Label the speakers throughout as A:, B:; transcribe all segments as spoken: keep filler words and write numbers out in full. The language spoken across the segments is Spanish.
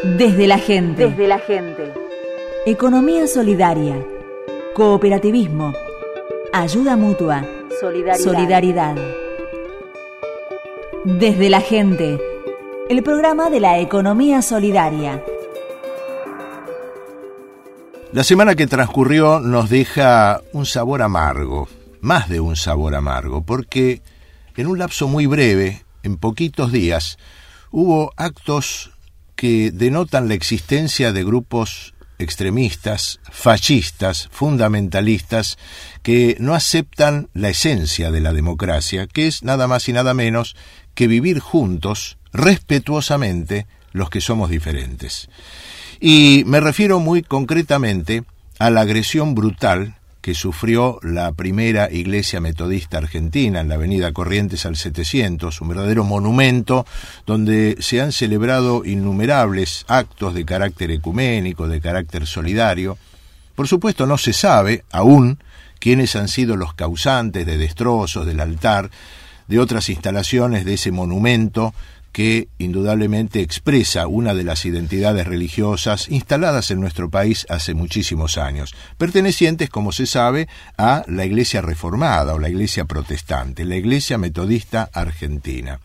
A: Desde la gente.
B: Desde la gente.
A: Economía solidaria. Cooperativismo. Ayuda mutua.
B: Solidaridad.
A: Solidaridad. Desde la gente. El programa de la economía solidaria.
C: La semana que transcurrió nos deja un sabor amargo, más de un sabor amargo, porque en un lapso muy breve, en poquitos días, hubo actos que denotan la existencia de grupos extremistas, fascistas, fundamentalistas, que no aceptan la esencia de la democracia, que es nada más y nada menos que vivir juntos, respetuosamente, los que somos diferentes. Y me refiero muy concretamente a la agresión brutal que sufrió la primera iglesia metodista argentina en la avenida Corrientes al setecientos, un verdadero monumento donde se han celebrado innumerables actos de carácter ecuménico, de carácter solidario. Por supuesto no se sabe aún quiénes han sido los causantes de destrozos del altar, de otras instalaciones de ese monumento que indudablemente expresa una de las identidades religiosas instaladas en nuestro país hace muchísimos años, pertenecientes, como se sabe, a la Iglesia Reformada o la Iglesia Protestante, la Iglesia Metodista Argentina.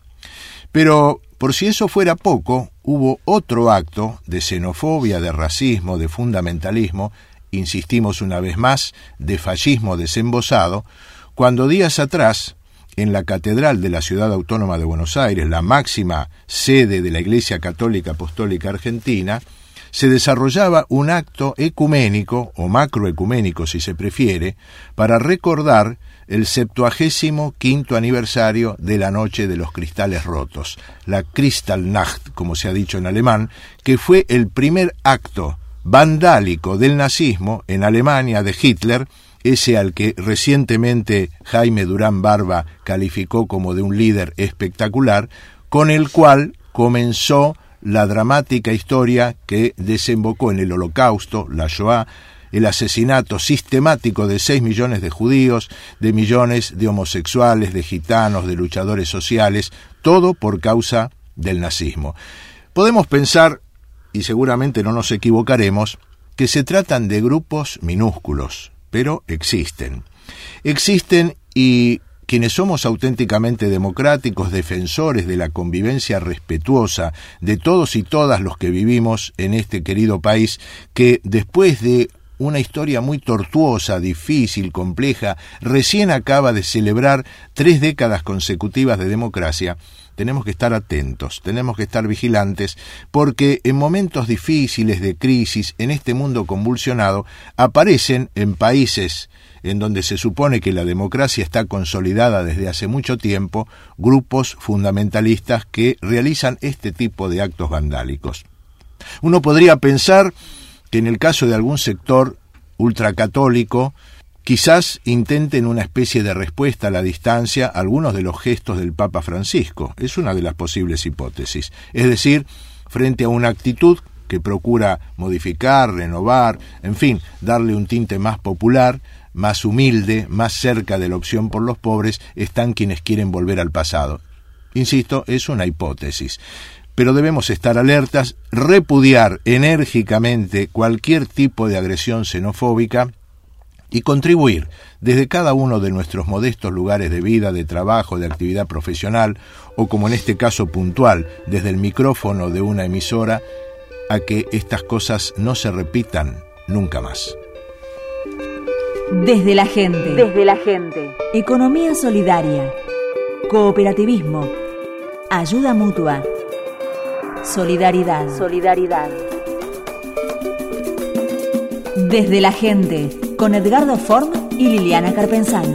C: Pero, por si eso fuera poco, hubo otro acto de xenofobia, de racismo, de fundamentalismo, insistimos una vez más, de fascismo desembosado, cuando días atrás, en la Catedral de la Ciudad Autónoma de Buenos Aires, la máxima sede de la Iglesia Católica Apostólica Argentina, se desarrollaba un acto ecuménico, o macroecuménico si se prefiere, para recordar el septuagésimo quinto aniversario de la Noche de los Cristales Rotos, la Kristallnacht, como se ha dicho en alemán, que fue el primer acto vandálico del nazismo en Alemania de Hitler, ese al que recientemente Jaime Durán Barba calificó como de un líder espectacular, con el cual comenzó la dramática historia que desembocó en el Holocausto, la Shoah, el asesinato sistemático de seis millones de judíos, de millones de homosexuales, de gitanos, de luchadores sociales, todo por causa del nazismo. Podemos pensar, y seguramente no nos equivocaremos, que se tratan de grupos minúsculos, pero existen. Existen y quienes somos auténticamente democráticos, defensores de la convivencia respetuosa de todos y todas los que vivimos en este querido país, que después de una historia muy tortuosa, difícil, compleja, recién acaba de celebrar tres décadas consecutivas de democracia, tenemos que estar atentos, tenemos que estar vigilantes, porque en momentos difíciles de crisis, en este mundo convulsionado, aparecen en países en donde se supone que la democracia está consolidada desde hace mucho tiempo, grupos fundamentalistas que realizan este tipo de actos vandálicos. Uno podría pensar que en el caso de algún sector ultracatólico, quizás intenten una especie de respuesta a la distancia a algunos de los gestos del Papa Francisco. Es una de las posibles hipótesis. Es decir, frente a una actitud que procura modificar, renovar, en fin, darle un tinte más popular, más humilde, más cerca de la opción por los pobres, están quienes quieren volver al pasado. Insisto, es una hipótesis. Pero debemos estar alertas, repudiar enérgicamente cualquier tipo de agresión xenofóbica y contribuir desde cada uno de nuestros modestos lugares de vida, de trabajo, de actividad profesional, o como en este caso puntual, desde el micrófono de una emisora, a que estas cosas no se repitan nunca más.
A: Desde la gente.
B: Desde la gente.
A: Economía solidaria. Cooperativismo. Ayuda mutua. Solidaridad.
B: Solidaridad.
A: Desde la gente, con Edgardo Form y Liliana Carpenzano.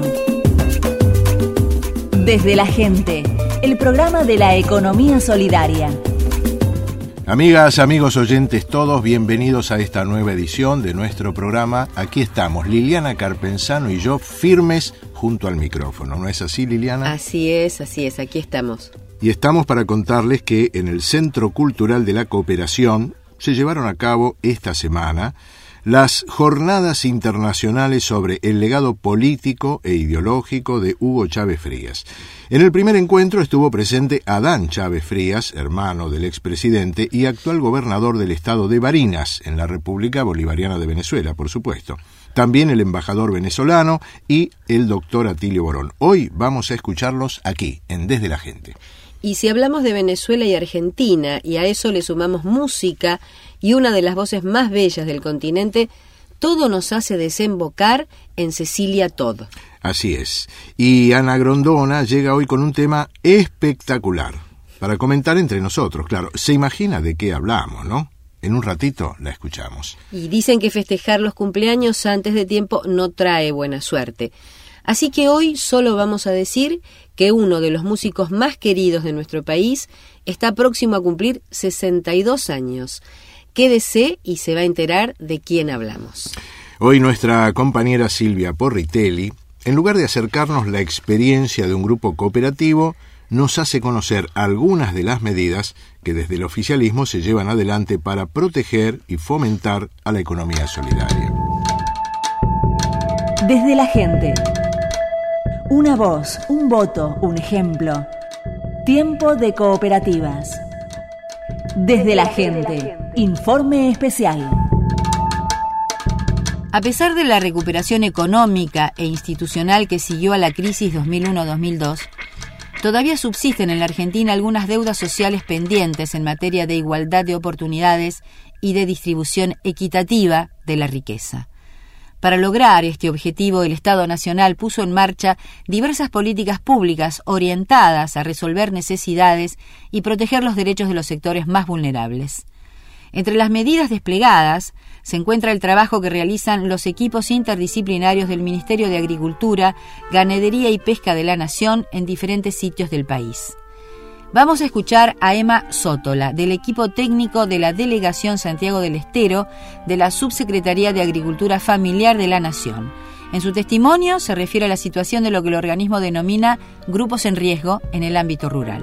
A: Desde la gente, el programa de la economía solidaria.
C: Amigas, amigos oyentes todos, bienvenidos a esta nueva edición de nuestro programa. Aquí estamos, Liliana Carpenzano y yo, firmes junto al micrófono. ¿No es así, Liliana?
D: Así es, así es, aquí estamos.
C: Y estamos para contarles que en el Centro Cultural de la Cooperación se llevaron a cabo esta semana las Jornadas Internacionales sobre el legado político e ideológico de Hugo Chávez Frías. En el primer encuentro estuvo presente Adán Chávez Frías, hermano del expresidente y actual gobernador del estado de Barinas, en la República Bolivariana de Venezuela, por supuesto. También el embajador venezolano y el doctor Atilio Borón. Hoy vamos a escucharlos aquí, en Desde la Gente.
D: Y si hablamos de Venezuela y Argentina, y a eso le sumamos música y una de las voces más bellas del continente, todo nos hace desembocar en Cecilia Todd.
C: Así es. Y Ana Grondona llega hoy con un tema espectacular, para comentar entre nosotros, claro. Se imagina de qué hablamos, ¿no? En un ratito la escuchamos.
D: Y dicen que festejar los cumpleaños antes de tiempo no trae buena suerte. Así que hoy solo vamos a decir que uno de los músicos más queridos de nuestro país está próximo a cumplir sesenta y dos años. Quédese y se va a enterar de quién hablamos.
C: Hoy nuestra compañera Silvia Porritelli, en lugar de acercarnos la experiencia de un grupo cooperativo, nos hace conocer algunas de las medidas que desde el oficialismo se llevan adelante para proteger y fomentar a la economía solidaria.
A: Desde la Gente. Una voz, un voto, un ejemplo. Tiempo de cooperativas. Desde la Gente. Informe especial.
E: A pesar de la recuperación económica e institucional que siguió a la crisis dos mil uno dos mil dos, todavía subsisten en la Argentina algunas deudas sociales pendientes en materia de igualdad de oportunidades y de distribución equitativa de la riqueza. Para lograr este objetivo, el Estado Nacional puso en marcha diversas políticas públicas orientadas a resolver necesidades y proteger los derechos de los sectores más vulnerables. Entre las medidas desplegadas se encuentra el trabajo que realizan los equipos interdisciplinarios del Ministerio de Agricultura, Ganadería y Pesca de la Nación en diferentes sitios del país. Vamos a escuchar a Emma Sótola, del equipo técnico de la Delegación Santiago del Estero de la Subsecretaría de Agricultura Familiar de la Nación. En su testimonio se refiere a la situación de lo que el organismo denomina grupos en riesgo en el ámbito rural.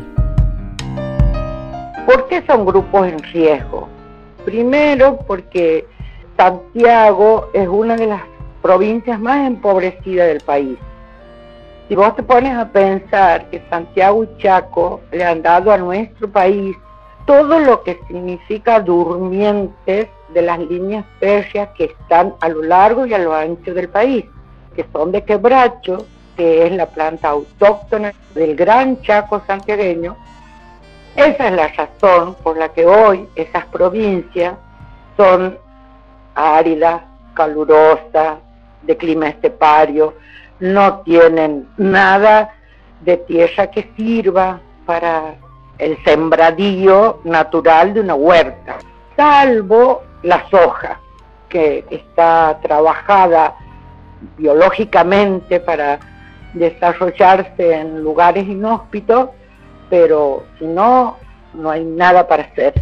F: ¿Por qué son grupos en riesgo? Primero, porque Santiago es una de las provincias más empobrecidas del país. Si vos te pones a pensar que Santiago y Chaco le han dado a nuestro país todo lo que significa durmientes de las líneas férreas que están a lo largo y a lo ancho del país, que son de Quebracho, que es la planta autóctona del gran Chaco santiagueño. Esa es la razón por la que hoy esas provincias son áridas, calurosas, de clima estepario, no tienen nada de tierra que sirva para el sembradío natural de una huerta, salvo la soja, que está trabajada biológicamente para desarrollarse en lugares inhóspitos, pero si no, no hay nada para hacer.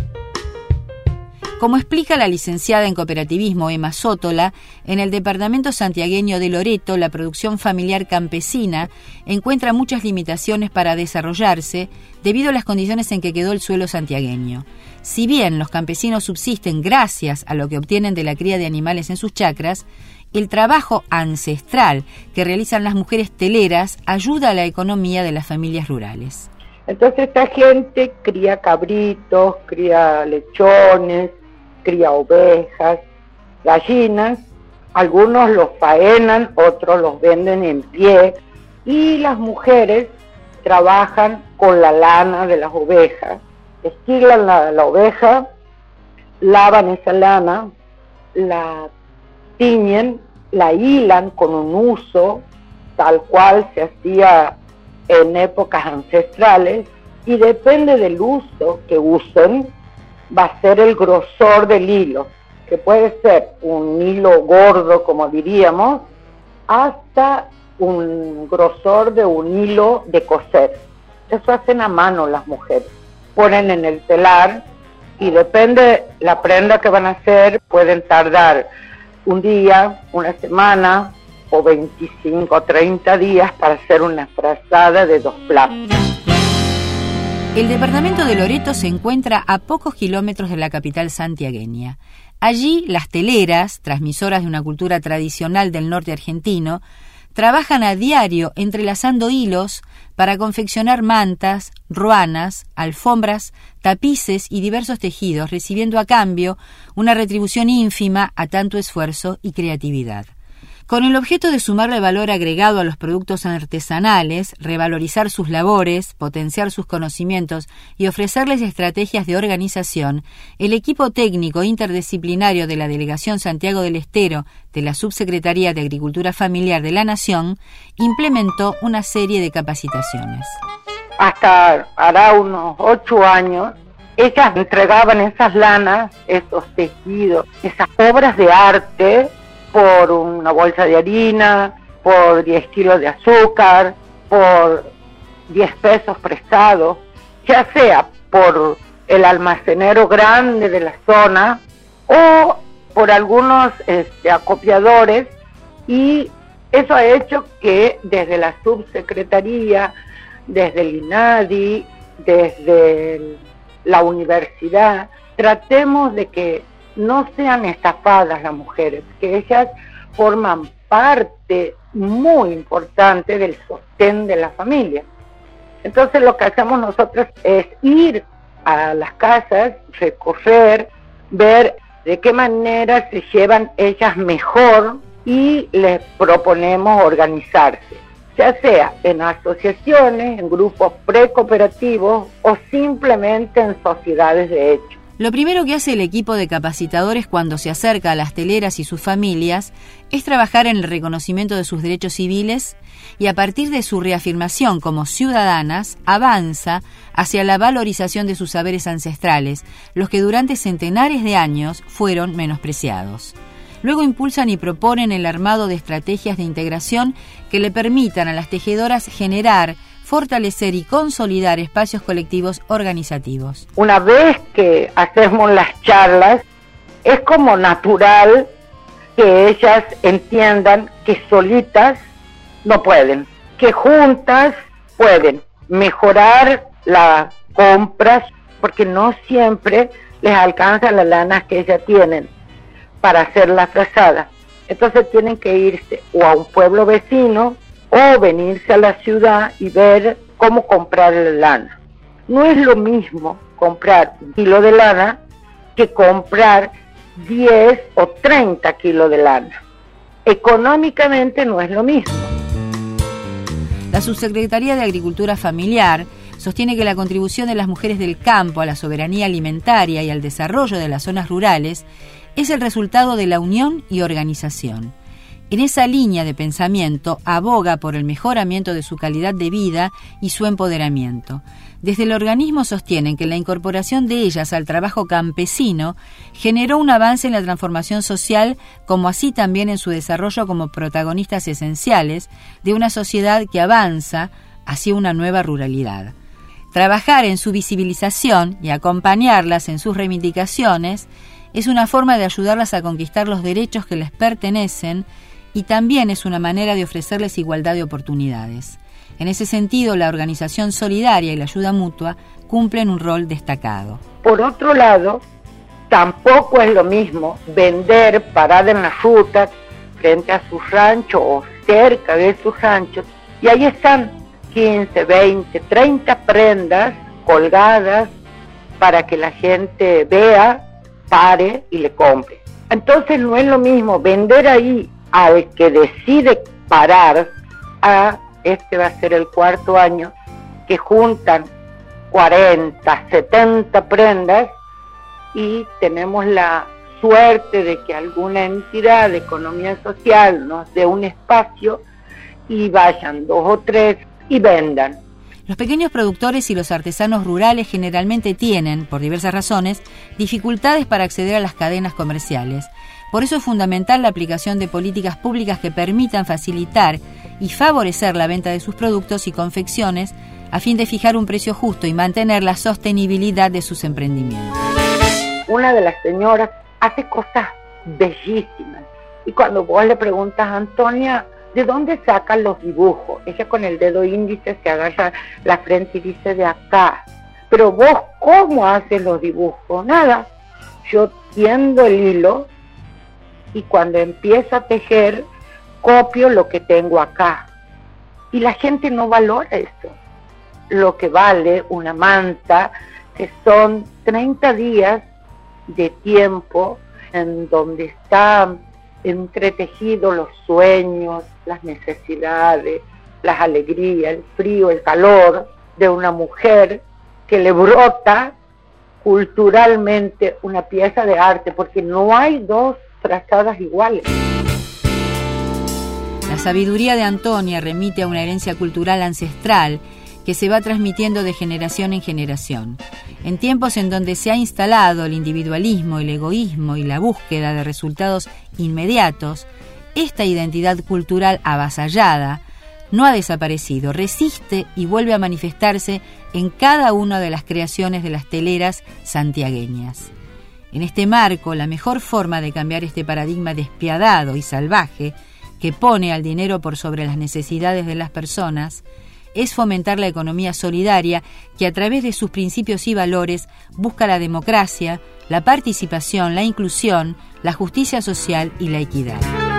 E: Como explica la licenciada en cooperativismo Emma Sótola, en el departamento santiagueño de Loreto, la producción familiar campesina encuentra muchas limitaciones para desarrollarse debido a las condiciones en que quedó el suelo santiagueño. Si bien los campesinos subsisten gracias a lo que obtienen de la cría de animales en sus chacras, el trabajo ancestral que realizan las mujeres teleras ayuda a la economía de las familias rurales.
F: Entonces esta gente cría cabritos, cría lechones, cría ovejas, gallinas, algunos los faenan, otros los venden en pie, y las mujeres trabajan con la lana de las ovejas, esquilan la, la oveja, lavan esa lana, la tiñen, la hilan con un uso tal cual se hacía en épocas ancestrales, y depende del uso que usen, va a ser el grosor del hilo, que puede ser un hilo gordo, como diríamos, hasta un grosor de un hilo de coser. Eso hacen a mano las mujeres. Ponen en el telar y depende la prenda que van a hacer, pueden tardar un día, una semana o veinticinco o treinta días para hacer una frazada de dos plazos.
E: El departamento de Loreto se encuentra a pocos kilómetros de la capital santiagueña. Allí, las teleras, transmisoras de una cultura tradicional del norte argentino, trabajan a diario entrelazando hilos para confeccionar mantas, ruanas, alfombras, tapices y diversos tejidos, recibiendo a cambio una retribución ínfima a tanto esfuerzo y creatividad. Con el objeto de sumarle valor agregado a los productos artesanales, revalorizar sus labores, potenciar sus conocimientos y ofrecerles estrategias de organización, el equipo técnico interdisciplinario de la Delegación Santiago del Estero de la Subsecretaría de Agricultura Familiar de la Nación implementó una serie de capacitaciones.
F: Hasta hará unos ocho años, ellas entregaban esas lanas, esos tejidos, esas obras de arte, por una bolsa de harina, por diez kilos de azúcar, por diez pesos prestados, ya sea por el almacenero grande de la zona o por algunos este, acopiadores, y eso ha hecho que desde la subsecretaría, desde el INADI, desde el, la universidad, tratemos de que no sean estafadas las mujeres, que ellas forman parte muy importante del sostén de la familia. Entonces lo que hacemos nosotros es ir a las casas, recorrer, ver de qué manera se llevan ellas mejor y les proponemos organizarse, ya sea en asociaciones, en grupos precooperativos o simplemente en sociedades de hecho.
E: Lo primero que hace el equipo de capacitadores cuando se acerca a las teleras y sus familias es trabajar en el reconocimiento de sus derechos civiles y a partir de su reafirmación como ciudadanas avanza hacia la valorización de sus saberes ancestrales, los que durante centenares de años fueron menospreciados. Luego impulsan y proponen el armado de estrategias de integración que le permitan a las tejedoras generar, fortalecer y consolidar espacios colectivos organizativos.
F: Una vez que hacemos las charlas, es como natural que ellas entiendan que solitas no pueden, que juntas pueden mejorar las compras, porque no siempre les alcanza las lanas que ellas tienen para hacer la frazada. Entonces tienen que irse o a un pueblo vecino o venirse a la ciudad y ver cómo comprar la lana. No es lo mismo comprar un kilo de lana que comprar diez o treinta kilos de lana. Económicamente no es lo mismo.
E: La Subsecretaría de Agricultura Familiar sostiene que la contribución de las mujeres del campo a la soberanía alimentaria y al desarrollo de las zonas rurales es el resultado de la unión y organización. En esa línea de pensamiento aboga por el mejoramiento de su calidad de vida y su empoderamiento. Desde el organismo sostienen que la incorporación de ellas al trabajo campesino generó un avance en la transformación social, como así también en su desarrollo como protagonistas esenciales de una sociedad que avanza hacia una nueva ruralidad. Trabajar en su visibilización y acompañarlas en sus reivindicaciones es una forma de ayudarlas a conquistar los derechos que les pertenecen y también es una manera de ofrecerles igualdad de oportunidades. En ese sentido, la organización solidaria y la ayuda mutua cumplen un rol destacado.
F: Por otro lado, tampoco es lo mismo vender parada en la ruta frente a su rancho o cerca de sus ranchos, y ahí están quince, veinte, treinta prendas colgadas para que la gente vea, pare y le compre. Entonces no es lo mismo vender ahí al que decide parar, a este va a ser el cuarto año, que juntan cuarenta, setenta prendas y tenemos la suerte de que alguna entidad de economía social nos dé un espacio y vayan dos o tres y vendan.
E: Los pequeños productores y los artesanos rurales generalmente tienen, por diversas razones, dificultades para acceder a las cadenas comerciales. Por eso es fundamental la aplicación de políticas públicas que permitan facilitar y favorecer la venta de sus productos y confecciones a fin de fijar un precio justo y mantener la sostenibilidad de sus emprendimientos.
F: Una de las señoras hace cosas bellísimas y cuando vos le preguntas a Antonia, ¿de dónde sacan los dibujos? Ella con el dedo índice se agarra la frente y dice de acá. Pero vos, ¿cómo haces los dibujos? Nada. yo tiendo el hilo y cuando empiezo a tejer, copio lo que tengo acá. Y la gente no valora eso. Lo que vale una manta, que son treinta días de tiempo en donde están entretejidos los sueños, las necesidades, las alegrías, el frío, el calor de una mujer que le brota culturalmente una pieza de arte, porque no hay dos trazadas iguales.
E: La sabiduría de Antonia remite a una herencia cultural ancestral que se va transmitiendo de generación en generación. En tiempos en donde se ha instalado el individualismo, el egoísmo y la búsqueda de resultados inmediatos, esta identidad cultural avasallada no ha desaparecido, resiste y vuelve a manifestarse en cada una de las creaciones de las teleras santiagueñas. En este marco, la mejor forma de cambiar este paradigma despiadado y salvaje que pone al dinero por sobre las necesidades de las personas es fomentar la economía solidaria que a través de sus principios y valores busca la democracia, la participación, la inclusión, la justicia social y la equidad.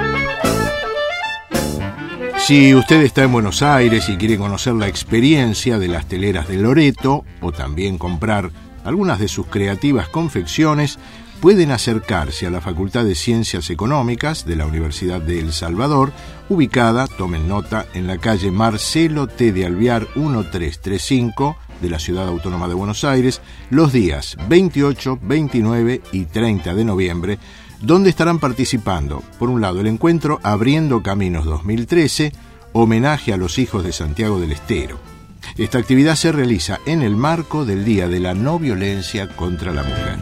C: Si usted está en Buenos Aires y quiere conocer la experiencia de las teleras de Loreto o también comprar algunas de sus creativas confecciones, pueden acercarse a la Facultad de Ciencias Económicas de la Universidad de El Salvador, ubicada, tomen nota, en la calle Marcelo T. de Alvear mil trescientos treinta y cinco de la Ciudad Autónoma de Buenos Aires, los días veintiocho, veintinueve y treinta de noviembre, donde estarán participando, por un lado, el encuentro Abriendo Caminos dos mil trece, homenaje a los hijos de Santiago del Estero. Esta actividad se realiza en el marco del Día de la No Violencia contra la Mujer.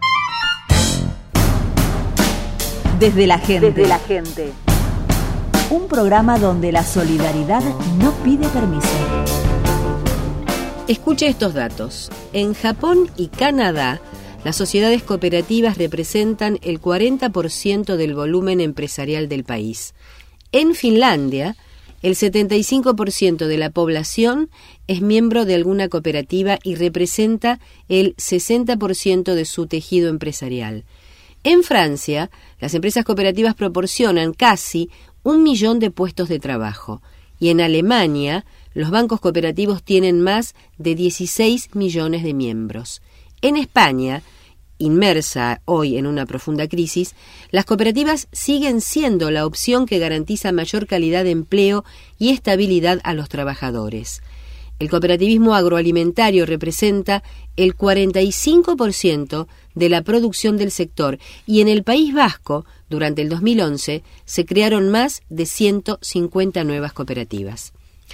A: Desde la gente.
B: Desde la gente.
A: Un programa donde la solidaridad no pide permiso.
D: Escuche estos datos. En Japón y Canadá, las sociedades cooperativas representan el cuarenta por ciento del volumen empresarial del país. En Finlandia, el setenta y cinco por ciento de la población es miembro de alguna cooperativa y representa el sesenta por ciento de su tejido empresarial. En Francia, las empresas cooperativas proporcionan casi un millón de puestos de trabajo. Y en Alemania, los bancos cooperativos tienen más de dieciséis millones de miembros. En España, inmersa hoy en una profunda crisis, las cooperativas siguen siendo la opción que garantiza mayor calidad de empleo y estabilidad a los trabajadores. El cooperativismo agroalimentario representa el cuarenta y cinco por ciento de la producción del sector y en el País Vasco, durante el dos mil once, se crearon más de ciento cincuenta nuevas cooperativas.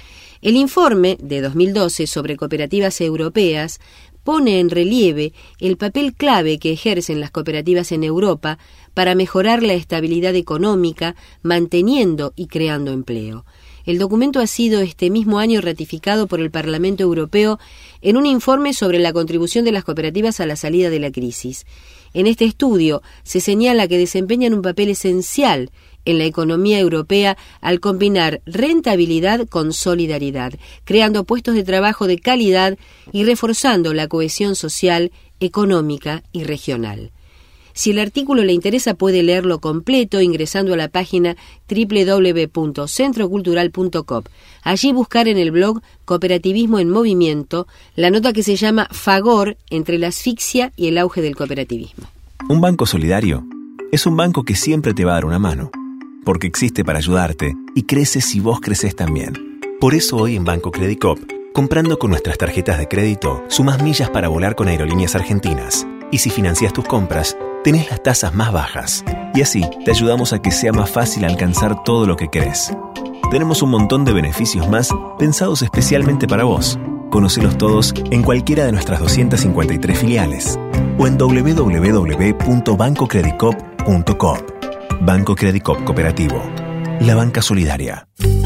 D: El informe de dos mil doce sobre cooperativas europeas pone en relieve el papel clave que ejercen las cooperativas en Europa para mejorar la estabilidad económica, manteniendo y creando empleo. El documento ha sido este mismo año ratificado por el Parlamento Europeo en un informe sobre la contribución de las cooperativas a la salida de la crisis. En este estudio se señala que desempeñan un papel esencial en la economía europea al combinar rentabilidad con solidaridad, creando puestos de trabajo de calidad y reforzando la cohesión social, económica y regional. Si el artículo le interesa, puede leerlo completo ingresando a la página doble u doble u doble u punto centro cultural punto com. Allí buscar en el blog Cooperativismo en Movimiento la nota que se llama Fagor entre la asfixia y el auge del cooperativismo.
G: Un banco solidario es un banco que siempre te va a dar una mano, porque existe para ayudarte y crece si vos creces también. Por eso hoy en Banco Credicop, comprando con nuestras tarjetas de crédito, sumás millas para volar con Aerolíneas Argentinas. Y si financias tus compras, tenés las tasas más bajas. Y así te ayudamos a que sea más fácil alcanzar todo lo que querés. Tenemos un montón de beneficios más pensados especialmente para vos. Conocelos todos en cualquiera de nuestras doscientas cincuenta y tres filiales o en doble u doble u doble u punto banco credicop punto com. Banco Credicop Cooperativo. La banca solidaria.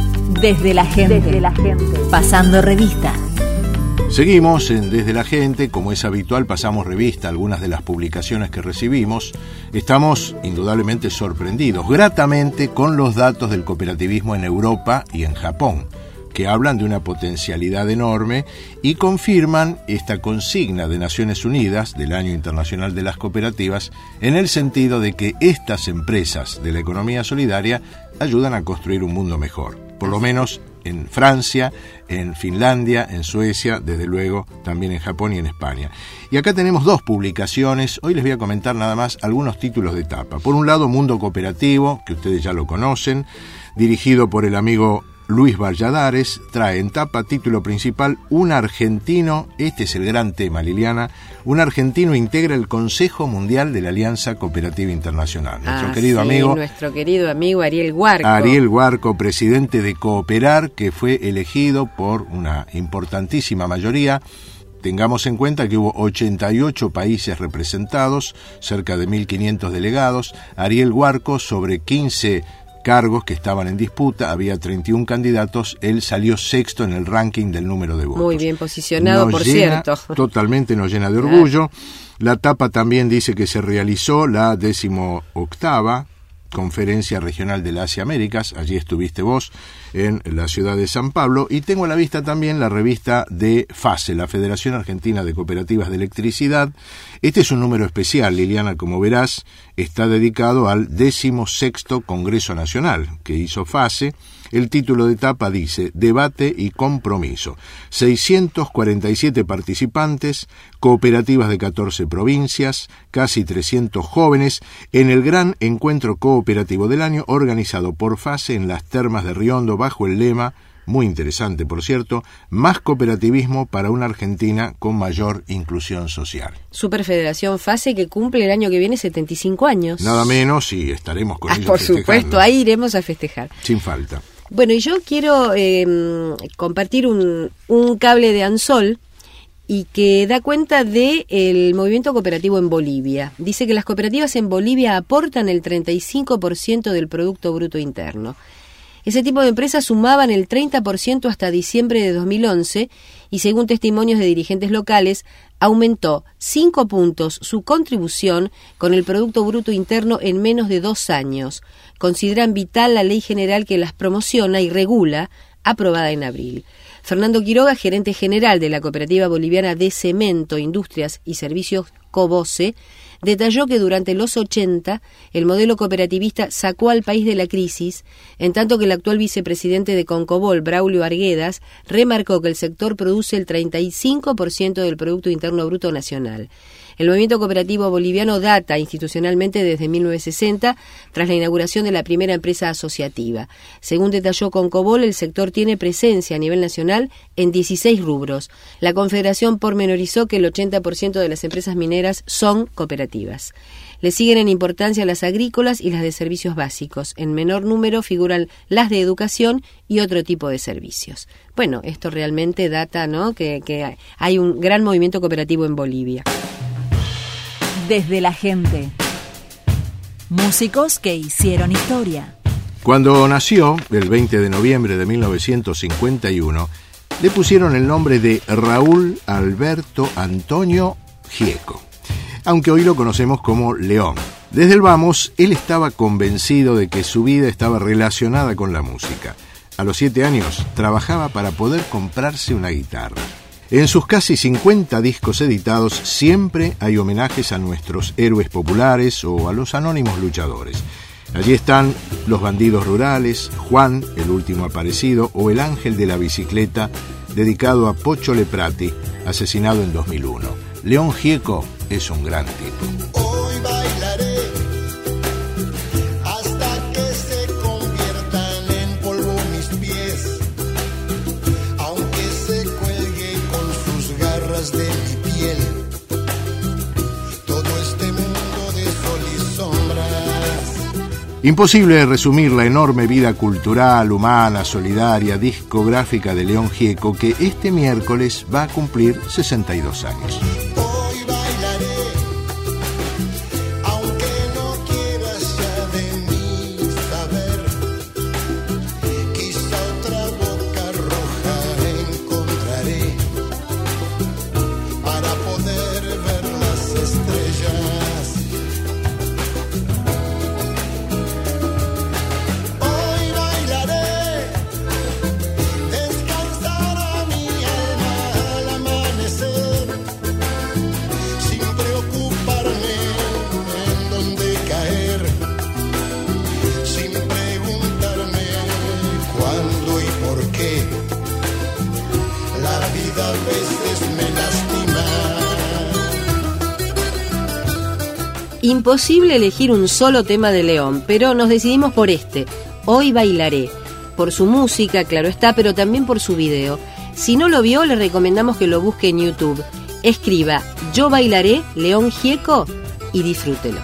A: Desde la gente.
B: Desde la gente.
A: Pasando revista.
C: Seguimos en Desde la Gente, como es habitual, pasamos revista a algunas de las publicaciones que recibimos. Estamos indudablemente sorprendidos, gratamente, con los datos del cooperativismo en Europa y en Japón. que hablan de una potencialidad enorme y confirman esta consigna de Naciones Unidas del Año Internacional de las Cooperativas, en el sentido de que estas empresas de la economía solidaria ayudan a construir un mundo mejor, por lo menos en Francia, en Finlandia, en Suecia, desde luego también en Japón y en España. Y acá tenemos dos publicaciones. Hoy les voy a comentar nada más algunos títulos de tapa. Por un lado, Mundo Cooperativo, que ustedes ya lo conocen, dirigido por el amigo Luis Valladares, trae en tapa título principal: un argentino, este es el gran tema, Liliana, un argentino integra el Consejo Mundial de la Alianza Cooperativa Internacional. Nuestro
D: ah,
C: querido
D: sí,
C: amigo
D: nuestro querido amigo Ariel Huarco.
C: Ariel Huarco, presidente de Cooperar, que fue elegido por una importantísima mayoría. Tengamos en cuenta que hubo ochenta y ocho países representados, cerca de mil quinientos delegados. Ariel Huarco, sobre quince cargos que estaban en disputa, había treinta y uno candidatos, él salió sexto en el ranking del número de votos.
D: Muy bien posicionado,
C: nos
D: por
C: llena,
D: cierto.
C: Totalmente nos llena de orgullo. La tapa también dice que se realizó la decimoctava Conferencia Regional de las Asia Américas, allí estuviste vos, en la ciudad de San Pablo, y tengo a la vista también la revista de FASE, la Federación Argentina de Cooperativas de Electricidad. Este es un número especial, Liliana, como verás, está dedicado al decimosexto Congreso Nacional que hizo FASE. El título de tapa dice: Debate y compromiso. seiscientos cuarenta y siete participantes, cooperativas de catorce provincias, casi trescientos jóvenes, en el gran encuentro cooperativo del año organizado por FASE en las Termas de Riondo, bajo el lema, muy interesante por cierto, más cooperativismo para una Argentina con mayor inclusión social.
D: Superfederación FASE, que cumple el año que viene setenta y cinco años.
C: Nada menos, y estaremos con
D: ah,
C: ellos
D: por
C: festejando.
D: supuesto, ahí iremos a festejar.
C: Sin falta.
D: Bueno, y yo quiero eh, compartir un, un cable de Ansol y que da cuenta del movimiento cooperativo en Bolivia. Dice que las cooperativas en Bolivia aportan el treinta y cinco por ciento del Producto Bruto Interno. Ese tipo de empresas sumaban el treinta por ciento hasta diciembre de dos mil once y, según testimonios de dirigentes locales, aumentó cinco puntos su contribución con el Producto Bruto Interno en menos de dos años. Consideran vital la ley general que las promociona y regula, aprobada en abril. Fernando Quiroga, gerente general de la Cooperativa Boliviana de Cemento, Industrias y Servicios Cobose, detalló que durante los ochenta el modelo cooperativista sacó al país de la crisis, en tanto que el actual vicepresidente de Concobol, Braulio Arguedas, remarcó que el sector produce el treinta y cinco por ciento del Producto Interno Bruto Nacional. El movimiento cooperativo boliviano data institucionalmente desde mil novecientos sesenta, tras la inauguración de la primera empresa asociativa. Según detalló Concobol, el sector tiene presencia a nivel nacional en dieciséis rubros. La Confederación pormenorizó que el ochenta por ciento de las empresas mineras son cooperativas. Le siguen en importancia las agrícolas y las de servicios básicos. En menor número figuran las de educación y otro tipo de servicios. Bueno, esto realmente data, ¿no?, que, que hay un gran movimiento cooperativo en Bolivia.
A: Desde la gente. Músicos que hicieron historia.
C: Cuando nació, el veinte de noviembre de mil novecientos cincuenta y uno, le pusieron el nombre de Raúl Alberto Antonio Gieco, aunque hoy lo conocemos como León. Desde el vamos, él estaba convencido de que su vida estaba relacionada con la música. A los siete años, trabajaba para poder comprarse una guitarra. En sus casi cincuenta discos editados siempre hay homenajes a nuestros héroes populares o a los anónimos luchadores. Allí están Los Bandidos Rurales, Juan, el último aparecido, o El Ángel de la Bicicleta, dedicado a Pocho Leprati, asesinado en dos mil uno. León Gieco es un gran tipo.
H: Hoy bailaré hasta que se conviertan en polvo mis pies, aunque se cuelgue con sus garras de mi piel todo este mundo de sol y sombras.
C: Imposible resumir la enorme vida cultural, humana, solidaria, discográfica de León Gieco, que este miércoles va a cumplir sesenta y dos años.
H: Descalzo
D: Imposible elegir un solo tema de León, pero nos decidimos por este, Hoy Bailaré, por su música, claro está, pero también por su video. Si no lo vio, le recomendamos que lo busque en YouTube. Escriba Yo Bailaré, León Gieco, y disfrútelo.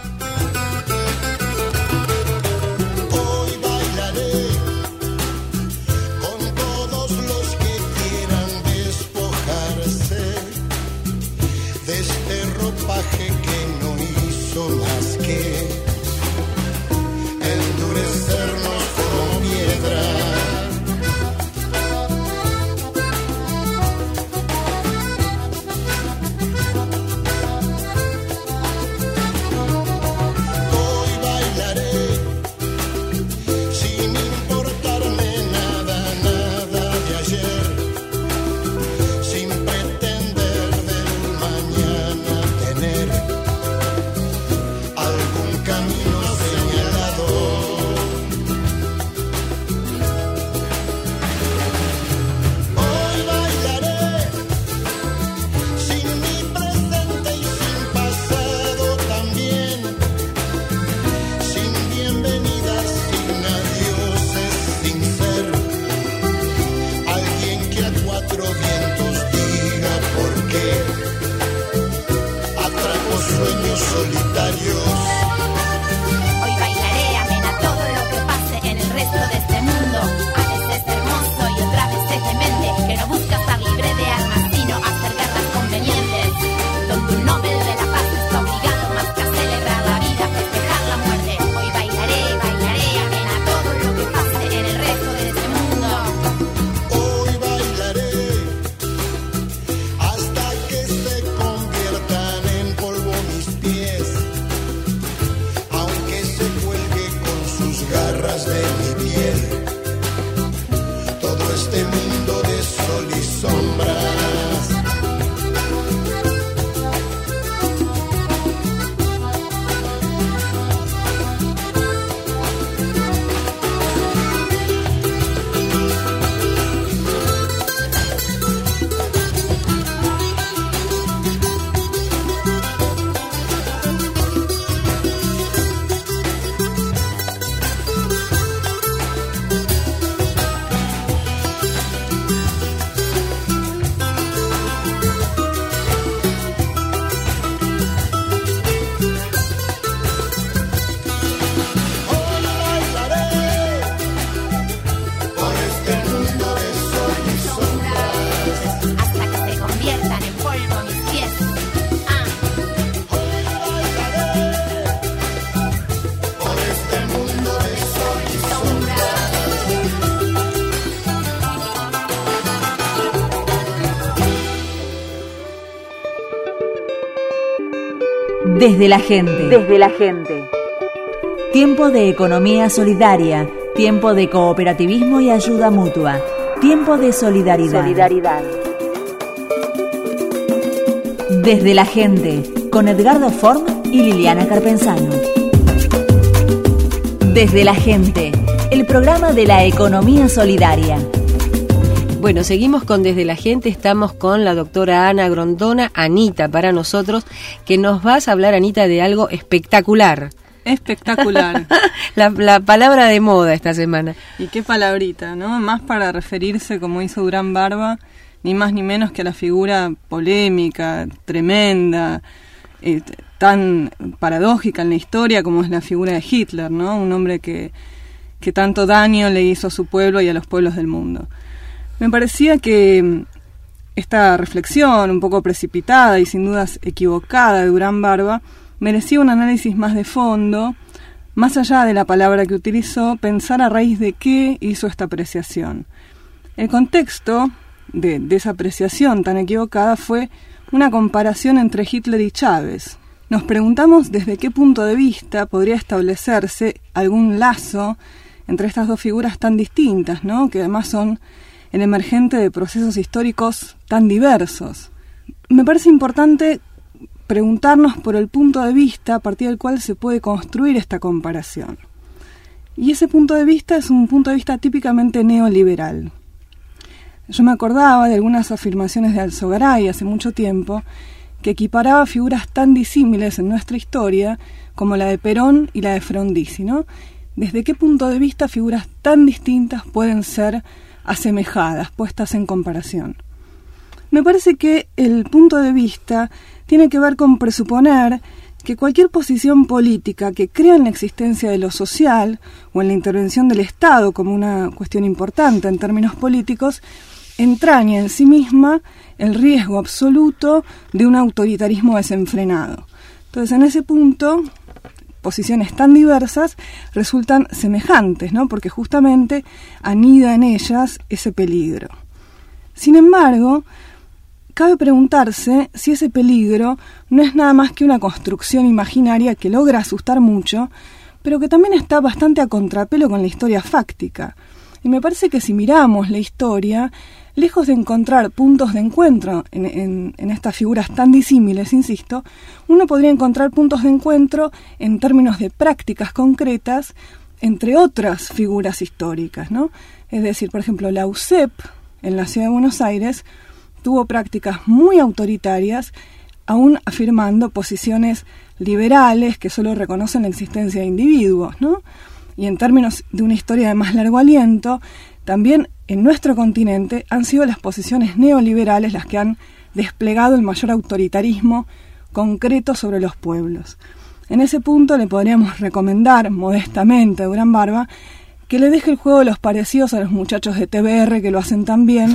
A: Desde la gente.
B: Desde la gente.
A: Tiempo de economía solidaria, tiempo de cooperativismo y ayuda mutua, tiempo de solidaridad.
B: Solidaridad.
A: Desde la gente, con Edgardo Form y Liliana Carpenzano. Desde la gente, el programa de la economía solidaria.
D: Bueno, seguimos con Desde la Gente, estamos con la doctora Ana Grondona, Anita para nosotros, que nos vas a hablar, Anita, de algo espectacular.
I: Espectacular.
D: la, la palabra de moda esta semana.
I: Y qué palabrita, ¿no? Más para referirse, como hizo Durán Barba, ni más ni menos que a la figura polémica, tremenda, eh, tan paradójica en la historia como es la figura de Hitler, ¿no? Un hombre que, que tanto daño le hizo a su pueblo y a los pueblos del mundo. Me parecía que esta reflexión, un poco precipitada y sin dudas equivocada de Durán Barba, merecía un análisis más de fondo, más allá de la palabra que utilizó, pensar a raíz de qué hizo esta apreciación. El contexto de, de esa apreciación tan equivocada fue una comparación entre Hitler y Chávez. Nos preguntamos desde qué punto de vista podría establecerse algún lazo entre estas dos figuras tan distintas, ¿no? Que además son el emergente de procesos históricos tan diversos. Me parece importante preguntarnos por el punto de vista a partir del cual se puede construir esta comparación. Y ese punto de vista es un punto de vista típicamente neoliberal. Yo me acordaba de algunas afirmaciones de Alzogaray hace mucho tiempo, que equiparaba figuras tan disímiles en nuestra historia como la de Perón y la de Frondizi, ¿no? ¿Desde qué punto de vista figuras tan distintas pueden ser asemejadas, puestas en comparación? Me parece que el punto de vista tiene que ver con presuponer que cualquier posición política que crea en la existencia de lo social o en la intervención del Estado como una cuestión importante en términos políticos, entraña en sí misma el riesgo absoluto de un autoritarismo desenfrenado. Entonces, en ese punto, posiciones tan diversas resultan semejantes, ¿no? Porque justamente anida en ellas ese peligro. Sin embargo, cabe preguntarse si ese peligro no es nada más que una construcción imaginaria que logra asustar mucho, pero que también está bastante a contrapelo con la historia fáctica. Y me parece que si miramos la historia, lejos de encontrar puntos de encuentro en, en, en estas figuras tan disímiles, insisto, uno podría encontrar puntos de encuentro en términos de prácticas concretas entre otras figuras históricas, ¿no? Es decir, por ejemplo, la U C E P en la Ciudad de Buenos Aires tuvo prácticas muy autoritarias, aún afirmando posiciones liberales que solo reconocen la existencia de individuos, ¿no? Y en términos de una historia de más largo aliento, también en nuestro continente han sido las posiciones neoliberales las que han desplegado el mayor autoritarismo concreto sobre los pueblos. En ese punto le podríamos recomendar modestamente a Durán Barba que le deje el juego de los parecidos a los muchachos de T V R que lo hacen tan bien.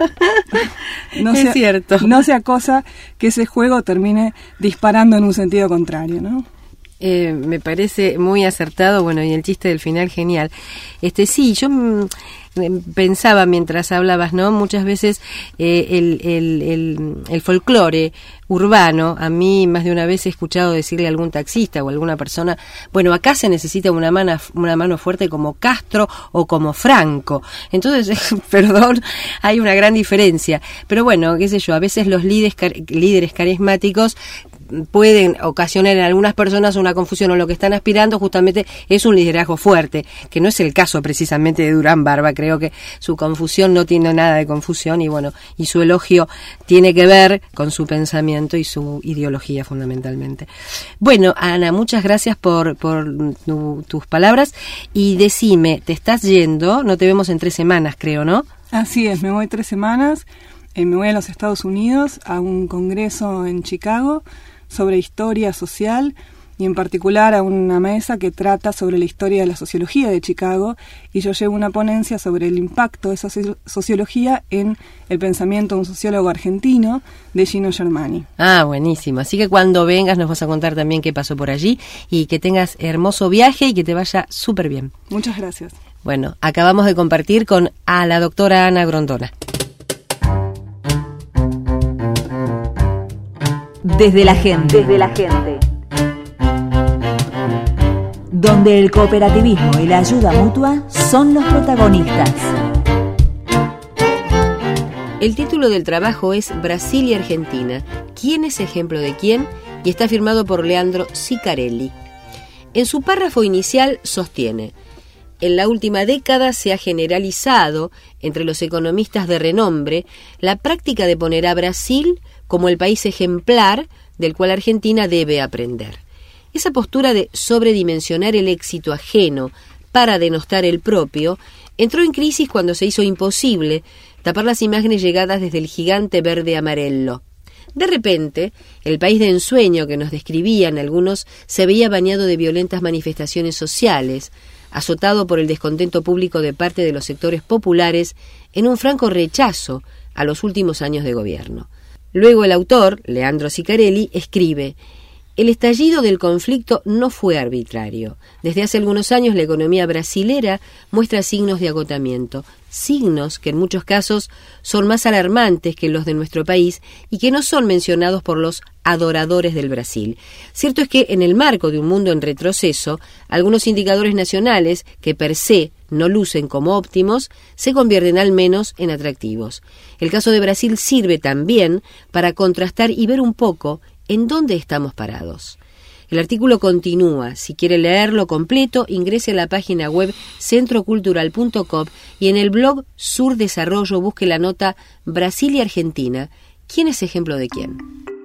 I: No
D: es
I: sea,
D: cierto.
I: No sea cosa que ese juego termine disparando en un sentido contrario, ¿no?
D: Eh, me parece muy acertado, bueno, y el chiste del final genial. Este sí, yo mm, pensaba mientras hablabas, ¿no? Muchas veces eh, el, el, el, el folclore urbano, a mí más de una vez he escuchado decirle a algún taxista o a alguna persona, bueno, acá se necesita una mano, una mano fuerte como Castro o como Franco. Entonces, perdón, hay una gran diferencia. Pero bueno, qué sé yo, a veces los líderes, líderes carismáticos pueden ocasionar en algunas personas una confusión, o lo que están aspirando justamente es un liderazgo fuerte, que no es el caso precisamente de Durán Barba. Creo que su confusión no tiene nada de confusión, y bueno, y su elogio tiene que ver con su pensamiento y su ideología fundamentalmente. Bueno, Ana, muchas gracias por, por tu, tus palabras, y decime, te estás yendo, no te vemos en tres semanas, creo, ¿no?
I: Así es, me voy tres semanas, eh, me voy a los Estados Unidos a un congreso en Chicago sobre historia social, y en particular a una mesa que trata sobre la historia de la sociología de Chicago, y yo llevo una ponencia sobre el impacto de esa sociología en el pensamiento de un sociólogo argentino, de Gino Germani.
D: Ah, buenísimo. Así que cuando vengas nos vas a contar también qué pasó por allí, y que tengas hermoso viaje y que te vaya súper bien.
I: Muchas gracias.
D: Bueno, acabamos de compartir con a la doctora Ana Grondona.
A: Desde la gente.
B: Desde la gente.
A: Donde el cooperativismo y la ayuda mutua son los protagonistas.
D: El título del trabajo es Brasil y Argentina. ¿Quién es ejemplo de quién? Y está firmado por Leandro Ciccarelli. En su párrafo inicial sostiene: en la última década se ha generalizado entre los economistas de renombre la práctica de poner a Brasil como el país ejemplar del cual Argentina debe aprender. Esa postura de sobredimensionar el éxito ajeno para denostar el propio entró en crisis cuando se hizo imposible tapar las imágenes llegadas desde el gigante verde amarelo. De repente, el país de ensueño que nos describían algunos se veía bañado de violentas manifestaciones sociales, azotado por el descontento público de parte de los sectores populares en un franco rechazo a los últimos años de gobierno. Luego el autor, Leandro Ciccarelli, escribe: el estallido del conflicto no fue arbitrario. Desde hace algunos años la economía brasilera muestra signos de agotamiento, signos que en muchos casos son más alarmantes que los de nuestro país y que no son mencionados por los adoradores del Brasil. Cierto es que en el marco de un mundo en retroceso, algunos indicadores nacionales que per se no lucen como óptimos, se convierten al menos en atractivos. El caso de Brasil sirve también para contrastar y ver un poco ¿en dónde estamos parados? El artículo continúa. Si quiere leerlo completo, ingrese a la página web centro cultural punto com y en el blog Sur Desarrollo busque la nota Brasil y Argentina. ¿Quién es ejemplo de quién?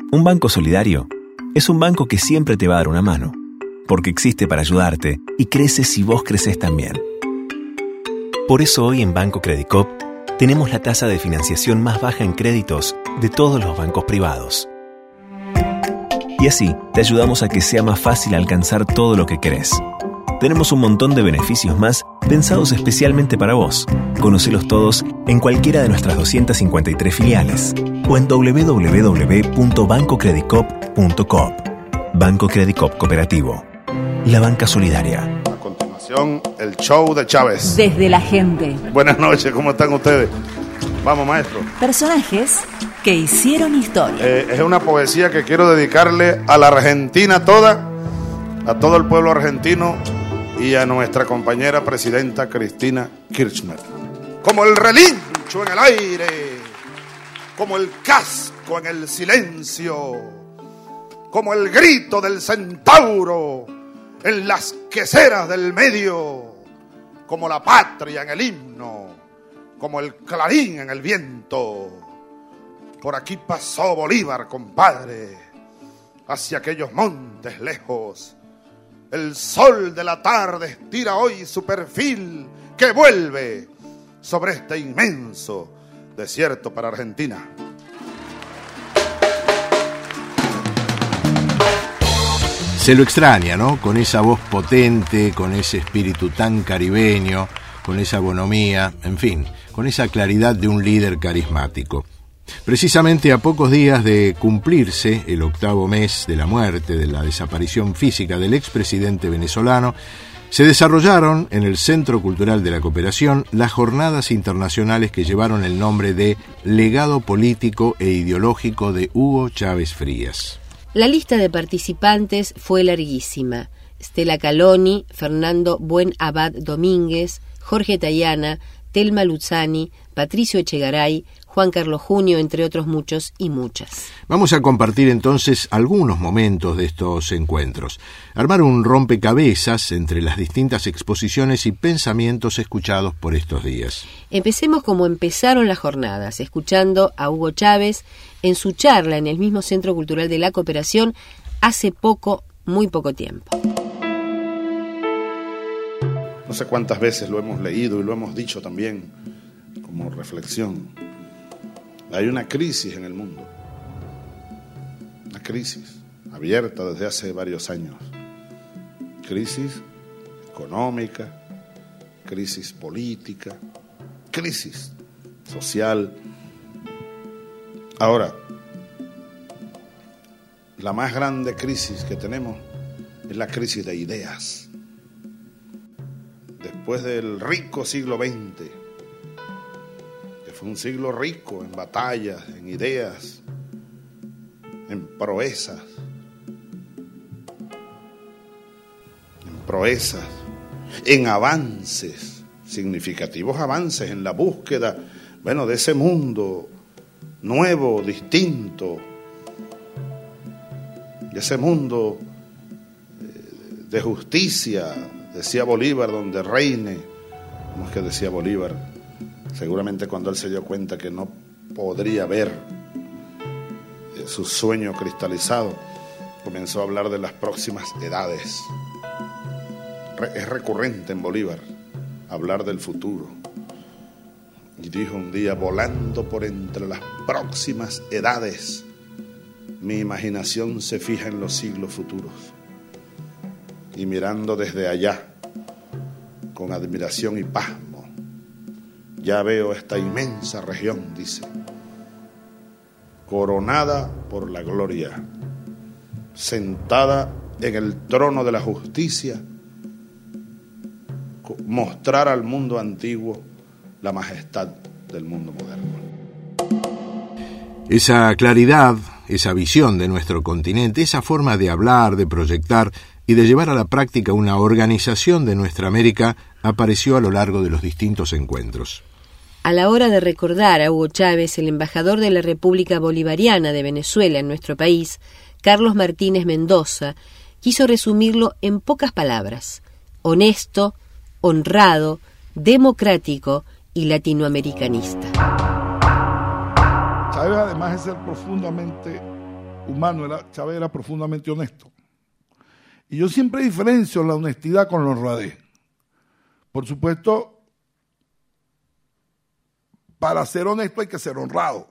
G: Un banco solidario es un banco que siempre te va a dar una mano, porque existe para ayudarte y crece si vos creces también. Por eso hoy en Banco Credicop tenemos la tasa de financiación más baja en créditos de todos los bancos privados. Y así te ayudamos a que sea más fácil alcanzar todo lo que querés. Tenemos un montón de beneficios más pensados especialmente para vos. Conocelos todos en cualquiera de nuestras doscientas cincuenta y tres filiales o en doble u doble u doble u punto banco credicop punto coop. Banco Credicop Cooperativo. La banca solidaria.
J: A continuación, el show de Chávez.
A: Desde la gente.
J: Buenas noches, ¿cómo están ustedes? Vamos, maestro.
A: Personajes que hicieron historia.
J: Eh, es una poesía que quiero dedicarle a la Argentina toda, a todo el pueblo argentino y a nuestra compañera presidenta Cristina Kirchner. Como el relincho en el aire, como el casco en el silencio, como el grito del centauro en las queseras del medio, como la patria en el himno, como el clarín en el viento. Por aquí pasó Bolívar, compadre, hacia aquellos montes lejos. El sol de la tarde estira hoy su perfil que vuelve sobre este inmenso desierto para Argentina.
C: Se lo extraña, ¿no? Con esa voz potente, con ese espíritu tan caribeño, con esa bonomía, en fin, con esa claridad de un líder carismático. Precisamente a pocos días de cumplirse el octavo mes de la muerte, de la desaparición física del expresidente venezolano, se desarrollaron en el Centro Cultural de la Cooperación las jornadas internacionales que llevaron el nombre de Legado Político e Ideológico de Hugo Chávez Frías.
D: La lista de participantes fue larguísima. Stella Caloni, Fernando Buen Abad Domínguez, Jorge Tayana, Telma Luzzani, Patricio Echegaray, Juan Carlos Junio, entre otros muchos y muchas.
C: Vamos a compartir entonces algunos momentos de estos encuentros. Armar un rompecabezas entre las distintas exposiciones y pensamientos escuchados por estos días.
D: Empecemos como empezaron las jornadas, escuchando a Hugo Chávez en su charla en el mismo Centro Cultural de la Cooperación hace poco, muy poco tiempo.
J: No sé cuántas veces lo hemos leído y lo hemos dicho también como reflexión. Hay una crisis en el mundo, una crisis abierta desde hace varios años. Crisis económica, crisis política, crisis social. Ahora, la más grande crisis que tenemos es la crisis de ideas. Después del rico siglo veinte, que fue un siglo rico en batallas, en ideas, en proezas, en proezas, en avances, significativos avances en la búsqueda, bueno, de ese mundo nuevo, distinto, de ese mundo de justicia, decía Bolívar, donde reine. ¿Cómo es que decía Bolívar? Seguramente cuando él se dio cuenta que no podría ver su sueño cristalizado, comenzó a hablar de las próximas edades. Es recurrente en Bolívar hablar del futuro. Y dijo un día: volando por entre las próximas edades, mi imaginación se fija en los siglos futuros. Y mirando desde allá, con admiración y pasmo, ya veo esta inmensa región, dice, coronada por la gloria, sentada en el trono de la justicia, mostrar al mundo antiguo la majestad del mundo moderno.
C: Esa claridad, esa visión de nuestro continente, esa forma de hablar, de proyectar y de llevar a la práctica una organización de nuestra América apareció a lo largo de los distintos encuentros.
D: A la hora de recordar a Hugo Chávez, el embajador de la República Bolivariana de Venezuela en nuestro país, Carlos Martínez Mendoza, quiso resumirlo en pocas palabras: honesto, honrado, democrático y latinoamericanista.
K: Chávez, además de ser profundamente humano, era, Chávez era profundamente honesto. Y yo siempre diferencio la honestidad con la honradez. Por supuesto, para ser honesto hay que ser honrado.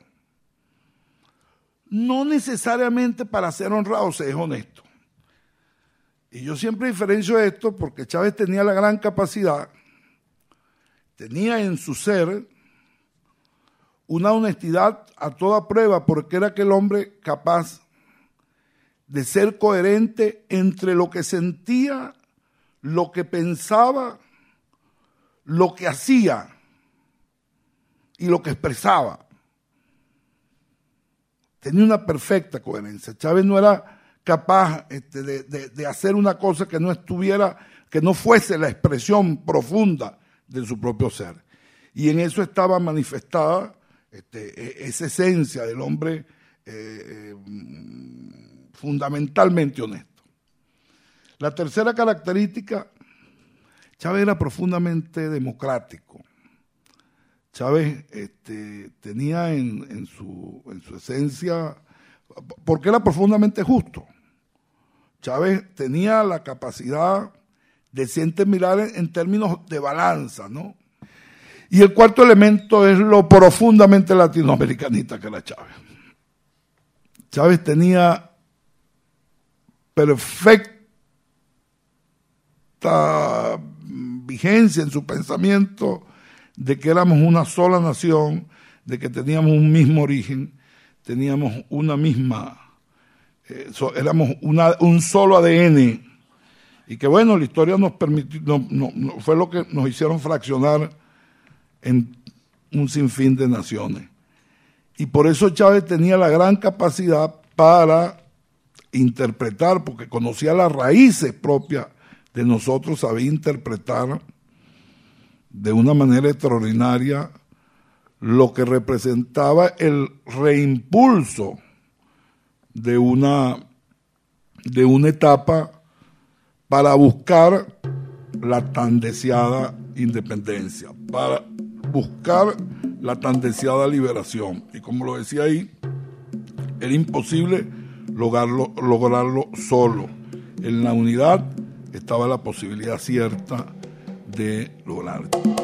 K: No necesariamente para ser honrado se es honesto. Y yo siempre diferencio esto porque Chávez tenía la gran capacidad, tenía en su ser una honestidad a toda prueba, porque era aquel hombre capaz de ser coherente entre lo que sentía, lo que pensaba, lo que hacía y lo que expresaba. Tenía una perfecta coherencia. Chávez no era capaz este, de, de, de hacer una cosa que no estuviera, que no fuese la expresión profunda de su propio ser. Y en eso estaba manifestada este, esa esencia del hombre eh, eh, fundamentalmente honesto. La tercera característica, Chávez era profundamente democrático. Chávez este, tenía en, en, su, en su esencia, porque era profundamente justo. Chávez tenía la capacidad de siempre mirar en, en términos de balanza, ¿no? Y el cuarto elemento es lo profundamente latinoamericanista que era Chávez. Chávez tenía perfecta vigencia en su pensamiento de que éramos una sola nación, de que teníamos un mismo origen, teníamos una misma, eh, so, éramos una, un solo A D N, y que bueno, la historia nos permitió, no, no, no, fue lo que nos hicieron fraccionar en un sinfín de naciones. Y por eso Chávez tenía la gran capacidad para interpretar, porque conocía las raíces propias de nosotros, sabía interpretar de una manera extraordinaria lo que representaba el reimpulso de una, de una etapa para buscar la tan deseada independencia, para buscar la tan deseada liberación. Y como lo decía ahí, era imposible lograrlo, lograrlo solo. En la unidad estaba la posibilidad cierta de lograr.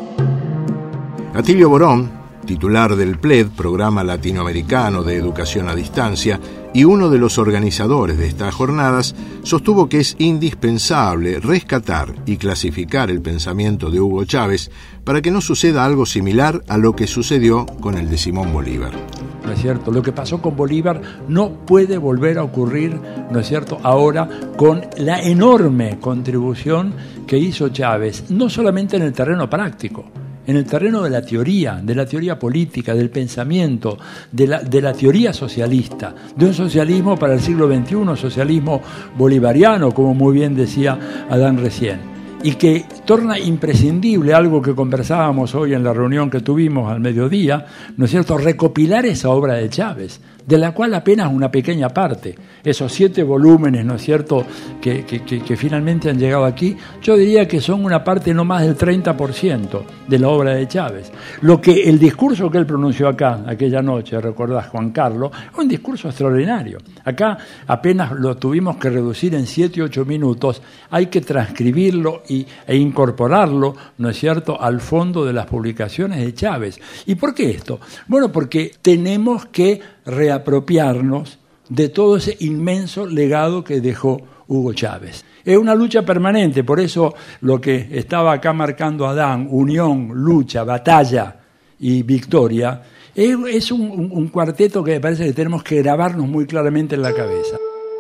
C: Atilio Borón, titular del P L E D, Programa Latinoamericano de Educación a Distancia, y uno de los organizadores de estas jornadas, sostuvo que es indispensable rescatar y clasificar el pensamiento de Hugo Chávez para que no suceda algo similar a lo que sucedió con el de Simón Bolívar.
L: ¿No es cierto? Lo que pasó con Bolívar no puede volver a ocurrir, ¿no es cierto?, ahora con la enorme contribución que hizo Chávez, no solamente en el terreno práctico, en el terreno de la teoría, de la teoría política, del pensamiento, de la, de la teoría socialista, de un socialismo para el siglo veintiuno, socialismo bolivariano, como muy bien decía Adán recién, y que torna imprescindible algo que conversábamos hoy en la reunión que tuvimos al mediodía, ¿no es cierto?, recopilar esa obra de Chávez, de la cual apenas una pequeña parte, esos siete volúmenes, ¿no es cierto?, que, que, que, que finalmente han llegado aquí, yo diría que son una parte no más del treinta por ciento de la obra de Chávez. Lo que el discurso que él pronunció acá, aquella noche, recordás, Juan Carlos, un discurso extraordinario. Acá apenas lo tuvimos que reducir en siete, ocho minutos, hay que transcribirlo y, e incorporarlo, ¿no es cierto?, al fondo de las publicaciones de Chávez. ¿Y por qué esto? Bueno, porque tenemos que reapropiarnos de todo ese inmenso legado que dejó Hugo Chávez. Es una lucha permanente, por eso lo que estaba acá marcando Adán, unión, lucha, batalla y victoria, es, es un, un, un cuarteto que me parece que tenemos que grabarnos muy claramente en la cabeza.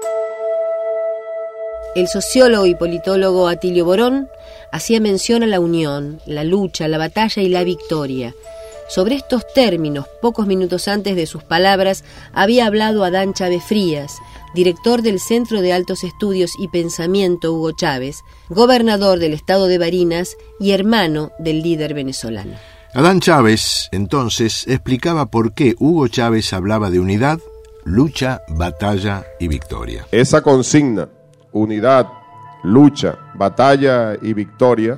D: El sociólogo y politólogo Atilio Borón hacía mención a la unión, la lucha, la batalla y la victoria. Sobre estos términos, pocos minutos antes de sus palabras, había hablado Adán Chávez Frías, director del Centro de Altos Estudios y Pensamiento Hugo Chávez, gobernador del estado de Barinas y hermano del líder venezolano.
C: Adán Chávez, entonces, explicaba por qué Hugo Chávez hablaba de unidad, lucha, batalla y victoria.
M: Esa consigna, unidad, lucha, batalla y victoria,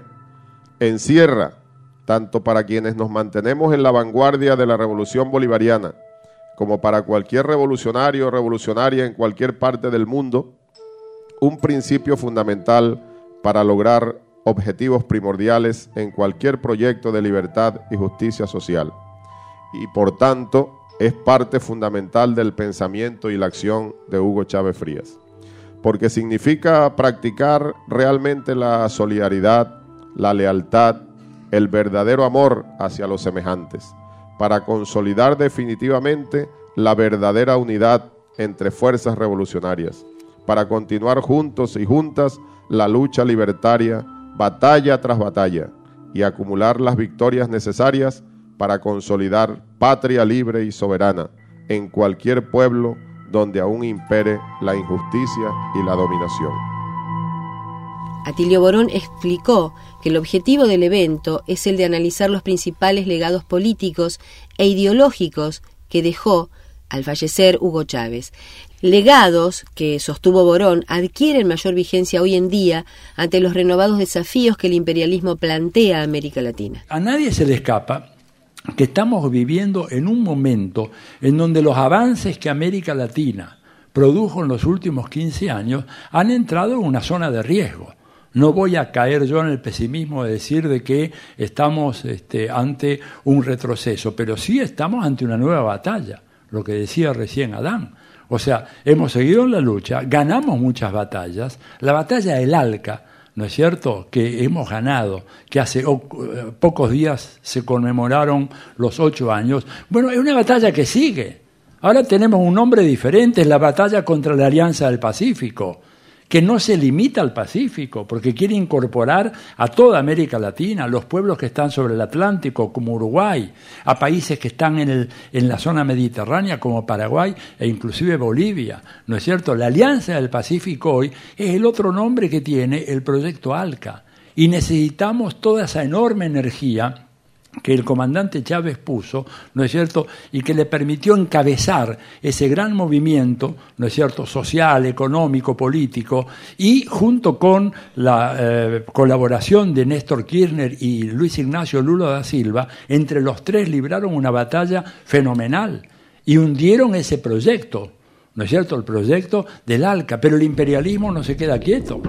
M: encierra tanto para quienes nos mantenemos en la vanguardia de la revolución bolivariana, como para cualquier revolucionario o revolucionaria en cualquier parte del mundo, un principio fundamental para lograr objetivos primordiales en cualquier proyecto de libertad y justicia social. Y por tanto, es parte fundamental del pensamiento y la acción de Hugo Chávez Frías, porque significa practicar realmente la solidaridad, la lealtad, el verdadero amor hacia los semejantes, para consolidar definitivamente la verdadera unidad entre fuerzas revolucionarias, para continuar juntos y juntas la lucha libertaria, batalla tras batalla, y acumular las victorias necesarias para consolidar patria libre y soberana en cualquier pueblo donde aún impere la injusticia y la dominación.
D: Atilio Borón explicó que el objetivo del evento es el de analizar los principales legados políticos e ideológicos que dejó al fallecer Hugo Chávez. Legados que, sostuvo Borón, adquieren mayor vigencia hoy en día ante los renovados desafíos que el imperialismo plantea a América Latina.
L: A nadie se le escapa que estamos viviendo en un momento en donde los avances que América Latina produjo en los últimos quince años han entrado en una zona de riesgo. No voy a caer yo en el pesimismo de decir de que estamos este, ante un retroceso, pero sí estamos ante una nueva batalla, lo que decía recién Adán. O sea, hemos seguido en la lucha, ganamos muchas batallas, la batalla del Alca, ¿no es cierto?, que hemos ganado, que hace oh, pocos días se conmemoraron los ocho años. Bueno, es una batalla que sigue. Ahora tenemos un nombre diferente, es la batalla contra la Alianza del Pacífico, que no se limita al Pacífico, porque quiere incorporar a toda América Latina, a los pueblos que están sobre el Atlántico, como Uruguay, a países que están en, el, en la zona mediterránea, como Paraguay e inclusive Bolivia, ¿no es cierto? La Alianza del Pacífico hoy es el otro nombre que tiene el proyecto ALCA, y necesitamos toda esa enorme energía que el comandante Chávez puso, ¿no es cierto?, y que le permitió encabezar ese gran movimiento, ¿no es cierto?, social, económico, político, y junto con la eh, colaboración de Néstor Kirchner y Luis Ignacio Lula da Silva, entre los tres libraron una batalla fenomenal y hundieron ese proyecto, ¿no es cierto?, el proyecto del ALCA, pero el imperialismo no se queda quieto.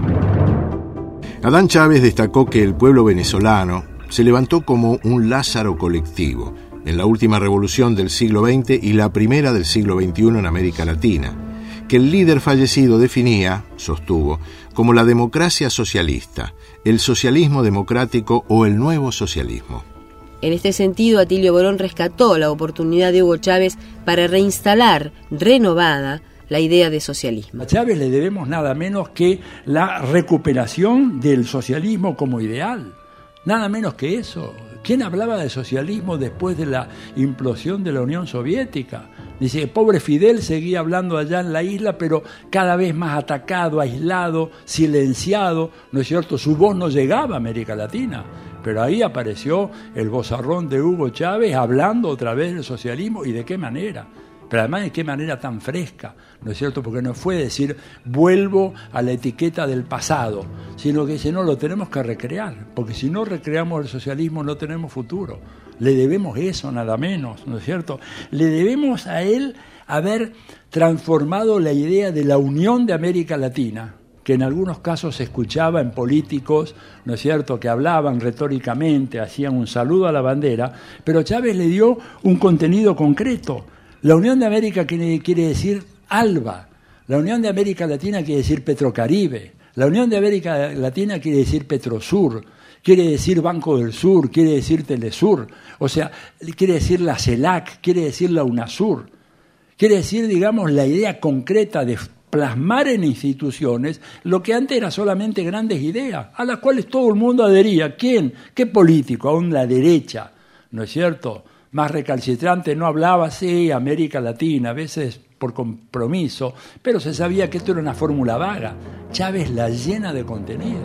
C: Adán Chávez destacó que el pueblo venezolano se levantó como un Lázaro colectivo en la última revolución del siglo veinte y la primera del siglo veintiuno en América Latina, que el líder fallecido definía, sostuvo, como la democracia socialista, el socialismo democrático o el nuevo socialismo.
D: En este sentido, Atilio Borón rescató la oportunidad de Hugo Chávez para reinstalar, renovada, la idea de socialismo.
L: A Chávez le debemos nada menos que la recuperación del socialismo como ideal. Nada menos que eso. ¿Quién hablaba de socialismo después de la implosión de la Unión Soviética? Dice, pobre Fidel seguía hablando allá en la isla, pero cada vez más atacado, aislado, silenciado, ¿no es cierto? Su voz no llegaba a América Latina. Pero ahí apareció el vozarrón de Hugo Chávez hablando otra vez del socialismo, y de qué manera. Pero además de qué manera tan fresca, ¿no es cierto? Porque no fue decir, vuelvo a la etiqueta del pasado, sino que dice, no, lo tenemos que recrear, porque si no recreamos el socialismo no tenemos futuro. Le debemos eso, nada menos, ¿no es cierto? Le debemos a él haber transformado la idea de la unión de América Latina, que en algunos casos se escuchaba en políticos, ¿no es cierto?, que hablaban retóricamente, hacían un saludo a la bandera, pero Chávez le dio un contenido concreto. La Unión de América quiere, quiere decir ALBA, la Unión de América Latina quiere decir Petrocaribe, la Unión de América Latina quiere decir Petrosur, quiere decir Banco del Sur, quiere decir Telesur, o sea, quiere decir la CELAC, quiere decir la UNASUR, quiere decir, digamos, la idea concreta de plasmar en instituciones lo que antes era solamente grandes ideas, a las cuales todo el mundo adhería. ¿Quién? ¿Qué político? Aún la derecha, ¿no es cierto?, más recalcitrante no hablaba, sí, América Latina, a veces por compromiso, pero se sabía que esto era una fórmula vaga. Chávez la llena de contenido.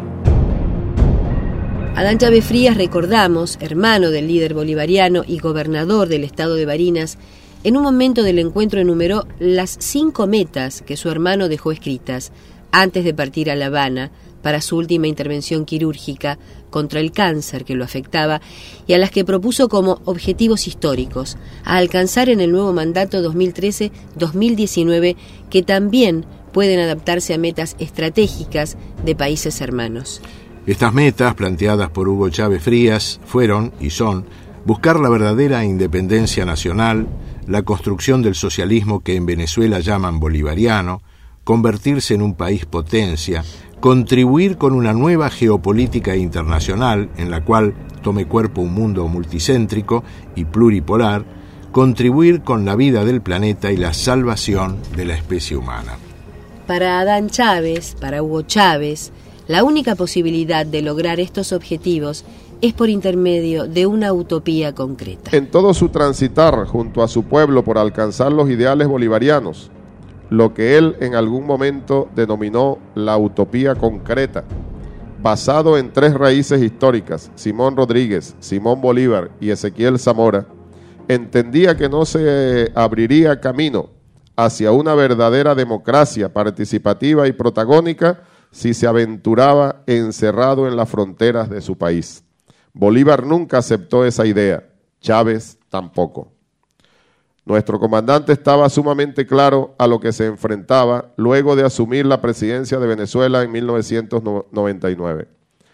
D: Adán Chávez Frías, recordamos, hermano del líder bolivariano y gobernador del estado de Barinas, en un momento del encuentro enumeró las cinco metas que su hermano dejó escritas antes de partir a La Habana para su última intervención quirúrgica contra el cáncer que lo afectaba y a las que propuso como objetivos históricos a alcanzar en el nuevo mandato dos mil trece dos mil diecinueve, que también pueden adaptarse a metas estratégicas de países hermanos.
C: Estas metas, planteadas por Hugo Chávez Frías, fueron y son buscar la verdadera independencia nacional, la construcción del socialismo que en Venezuela llaman bolivariano, convertirse en un país potencia, contribuir con una nueva geopolítica internacional en la cual tome cuerpo un mundo multicéntrico y pluripolar, contribuir con la vida del planeta y la salvación de la especie humana.
D: Para Adán Chávez, para Hugo Chávez, la única posibilidad de lograr estos objetivos es por intermedio de una utopía concreta.
M: En todo su transitar junto a su pueblo por alcanzar los ideales bolivarianos, lo que él en algún momento denominó la utopía concreta, basado en tres raíces históricas, Simón Rodríguez, Simón Bolívar y Ezequiel Zamora, entendía que no se abriría camino hacia una verdadera democracia participativa y protagónica si se aventuraba encerrado en las fronteras de su país. Bolívar nunca aceptó esa idea, Chávez tampoco. Nuestro comandante estaba sumamente claro a lo que se enfrentaba luego de asumir la presidencia de Venezuela en mil novecientos noventa y nueve,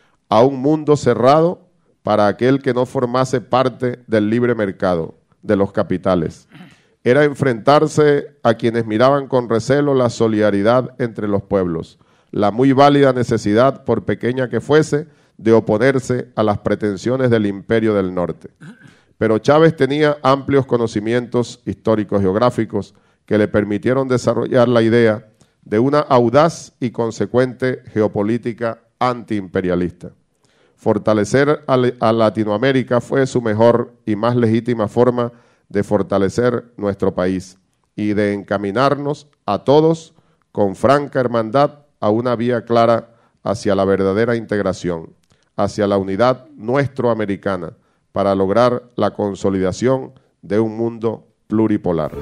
M: a un mundo cerrado para aquel que no formase parte del libre mercado, de los capitales. Era enfrentarse a quienes miraban con recelo la solidaridad entre los pueblos, la muy válida necesidad, por pequeña que fuese, de oponerse a las pretensiones del Imperio del Norte. Pero Chávez tenía amplios conocimientos históricos geográficos que le permitieron desarrollar la idea de una audaz y consecuente geopolítica antiimperialista. Fortalecer a Latinoamérica fue su mejor y más legítima forma de fortalecer nuestro país y de encaminarnos a todos con franca hermandad a una vía clara hacia la verdadera integración, hacia la unidad nuestroamericana, para lograr la consolidación de un mundo pluripolar.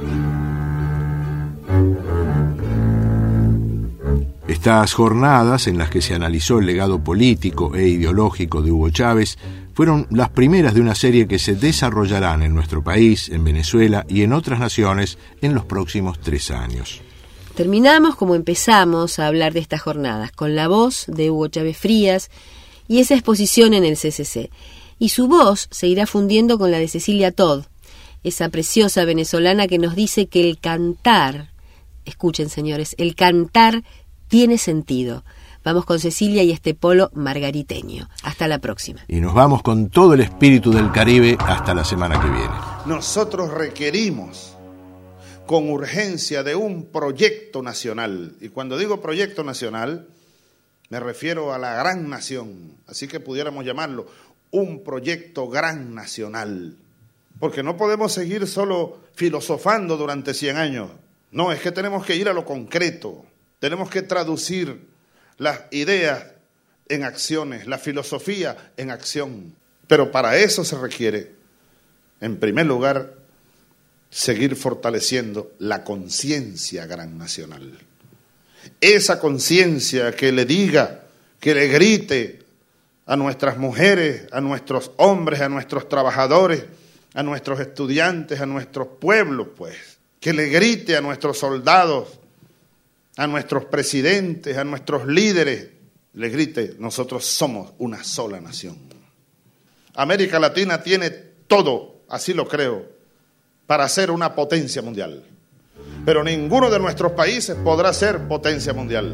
C: Estas jornadas, en las que se analizó el legado político e ideológico de Hugo Chávez, fueron las primeras de una serie que se desarrollarán en nuestro país, en Venezuela y en otras naciones en los próximos tres años.
D: Terminamos como empezamos a hablar de estas jornadas, con la voz de Hugo Chávez Frías y esa exposición en el C C C. Y su voz se irá fundiendo con la de Cecilia Todd, esa preciosa venezolana que nos dice que el cantar, escuchen señores, el cantar tiene sentido. Vamos con Cecilia y este polo margariteño. Hasta la próxima.
C: Y nos vamos con todo el espíritu del Caribe hasta la semana que viene.
J: Nosotros requerimos con urgencia de un proyecto nacional. Y cuando digo proyecto nacional, me refiero a la gran nación. Así que pudiéramos llamarlo un proyecto gran nacional, porque no podemos seguir solo filosofando durante cien años. No, es que tenemos que ir a lo concreto, tenemos que traducir las ideas en acciones, la filosofía en acción. Pero para eso se requiere, en primer lugar, seguir fortaleciendo la conciencia gran nacional. Esa conciencia que le diga, que le grite a nuestras mujeres, a nuestros hombres, a nuestros trabajadores, a nuestros estudiantes, a nuestros pueblos, pues, que le grite a nuestros soldados, a nuestros presidentes, a nuestros líderes, le grite: nosotros somos una sola nación. América Latina tiene todo, así lo creo, para ser una potencia mundial. Pero ninguno de nuestros países podrá ser potencia mundial.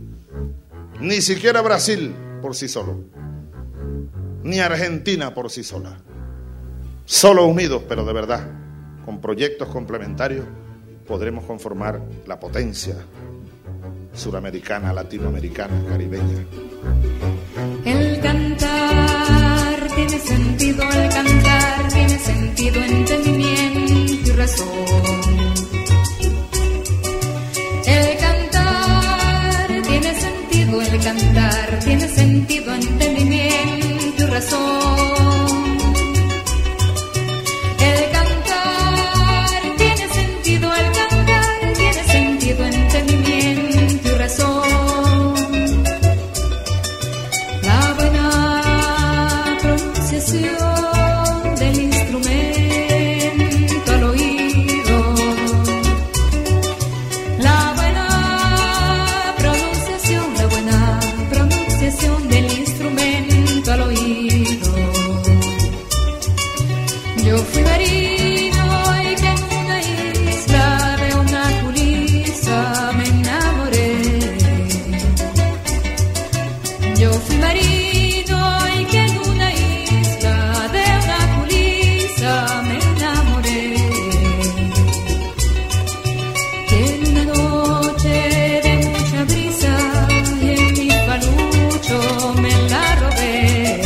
J: Ni siquiera Brasil por sí solo. Ni Argentina por sí sola. Solo unidos, pero de verdad, con proyectos complementarios, podremos conformar la potencia suramericana, latinoamericana, caribeña.
N: El cantar tiene sentido, el cantar tiene sentido, entendimiento y razón. El cantar tiene sentido, el cantar tiene sentido, entendimiento y razón. El cantar tiene sentido, el cantar tiene sentido, entendimiento y razón. yo fui marino y que en una isla de una culisa me enamoré. Que en una noche de mucha brisa y en mi palucho me la robé.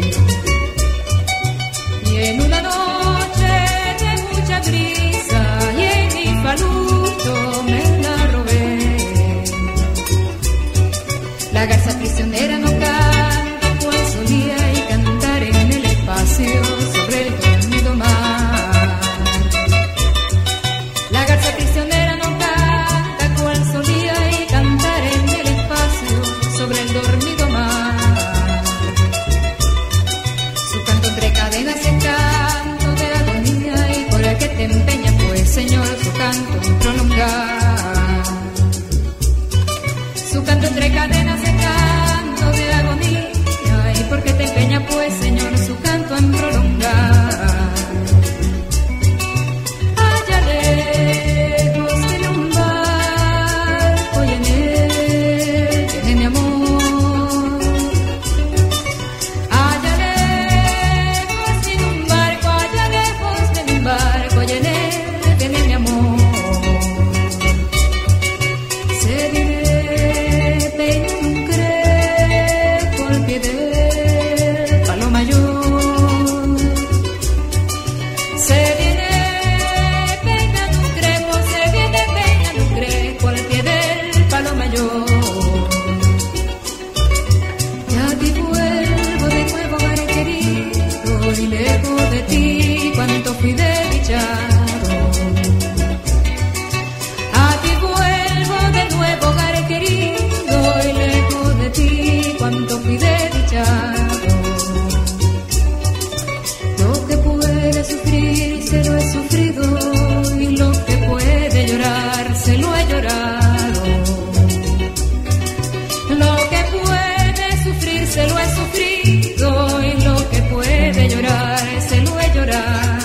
N: Y en una noche de mucha brisa y en mi palucho me la robé. La garza prisionera no canta cual solía y cantar en el espacio sobre el dormido mar. La garza prisionera no canta cual solía y cantar en el espacio sobre el dormido mar. Su canto entre cadenas es canto de agonía y por el que te empeñas pues Señor su canto prolongar. Su canto entre cadenas es canto de agonía y porque te empeña pues Señor su canto en prolongar. Allá lejos tiene un barco y en él tiene mi amor. Allá lejos tiene un barco, allá lejos tiene un barco y en él tiene mi amor. Se vive un crepo al pie del palo mayor. Se viene peinando un crepo, se viene peinando un crepo al pie del palo mayor. Ya te vuelvo de nuevo, hogar querido, y lejos de ti cuánto fui desdichado. A ti vuelvo de nuevo, hogar querido, y lejos de ti cuánto fui desdichado. Lo que puede sufrir se lo he sufrido y lo que puede llorar se lo he llorado. Lo que puede sufrir se lo he sufrido y lo que puede llorar se lo he llorado.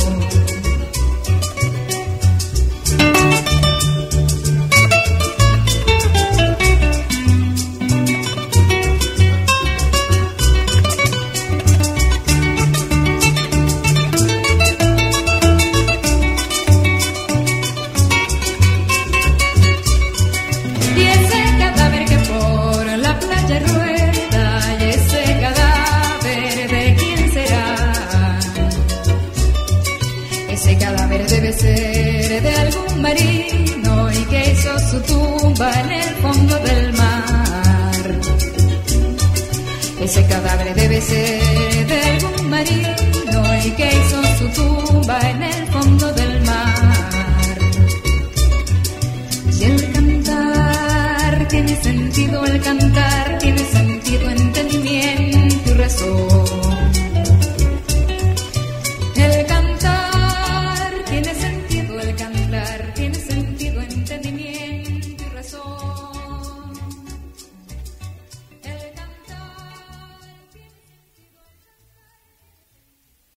N: Y ese cadáver que por la playa rueda, y ese cadáver de quién será. Ese cadáver debe ser de algún marino y que hizo su tumba en el fondo del mar. Ese cadáver debe ser de algún marino y que hizo su tumba en el fondo del mar. Y el cantar tiene sentido, el cantar